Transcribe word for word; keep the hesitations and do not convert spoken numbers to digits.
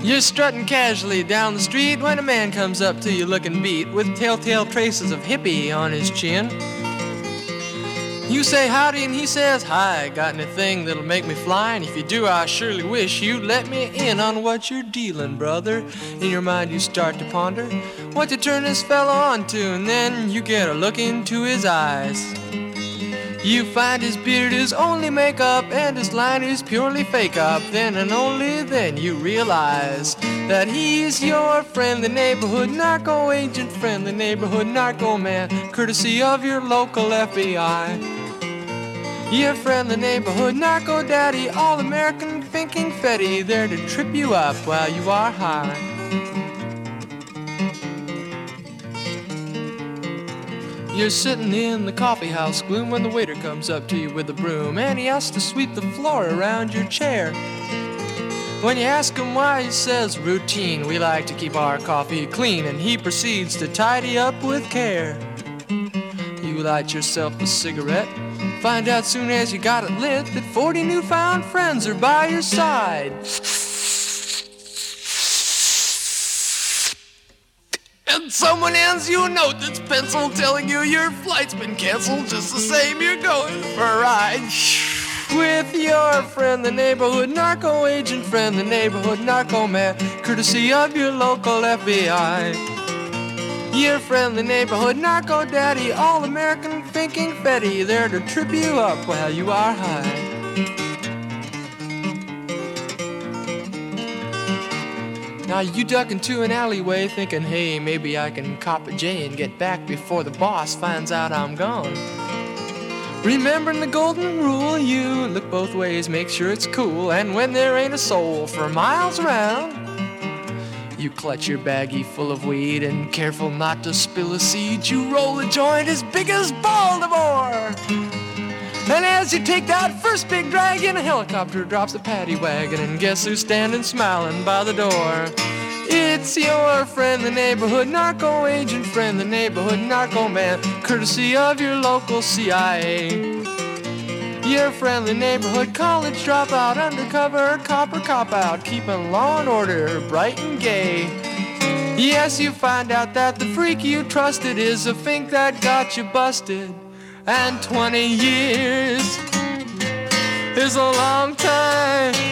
You're strutting casually down the street when a man comes up to you looking beat with telltale traces of hippie on his chin. You say howdy and he says, hi, got anything that'll make me fly? And if you do, I surely wish you'd let me in on what you're dealing, brother. In your mind you start to ponder what to turn this fella on to, and then you get a look into his eyes. You find his beard is only makeup and his line is purely fake up. Then and only then you realize that he's your friend, the neighborhood narco agent, friend, the neighborhood narco man, courtesy of your local F B I. Your friend, the neighborhood narco daddy, all-American thinking fetty, there to trip you up while you are high. You're sitting in the coffee house gloom when the waiter comes up to you with a broom, and he has to sweep the floor around your chair. When you ask him why, he says, routine, we like to keep our coffee clean, and he proceeds to tidy up with care. You light yourself a cigarette, find out soon as you got it lit that forty newfound friends are by your side. And someone hands you a note that's penciled telling you your flight's been canceled. Just the same, you're going for a ride with your friend, the neighborhood narco agent, friend, the neighborhood narco man, courtesy of your local F B I. Your friend, the neighborhood narco daddy, all-American thinking fetty, there to trip you up while you are high. Now you duck into an alleyway thinking, hey, maybe I can cop a J and get back before the boss finds out I'm gone. Remembering the golden rule, you look both ways, make sure it's cool, and when there ain't a soul for miles around, you clutch your baggie full of weed and careful not to spill a seed, you roll a joint as big as Baltimore. And as you take that first big drag in, a helicopter drops a paddy wagon, and guess who's standing smiling by the door? It's your friend, the neighborhood narco agent, friend, the neighborhood narco man, courtesy of your local C I A. Your friend, the neighborhood college dropout, undercover cop or cop out, keeping law and order bright and gay. Yes, you find out that the freak you trusted is a fink that got you busted. And twenty years is a long time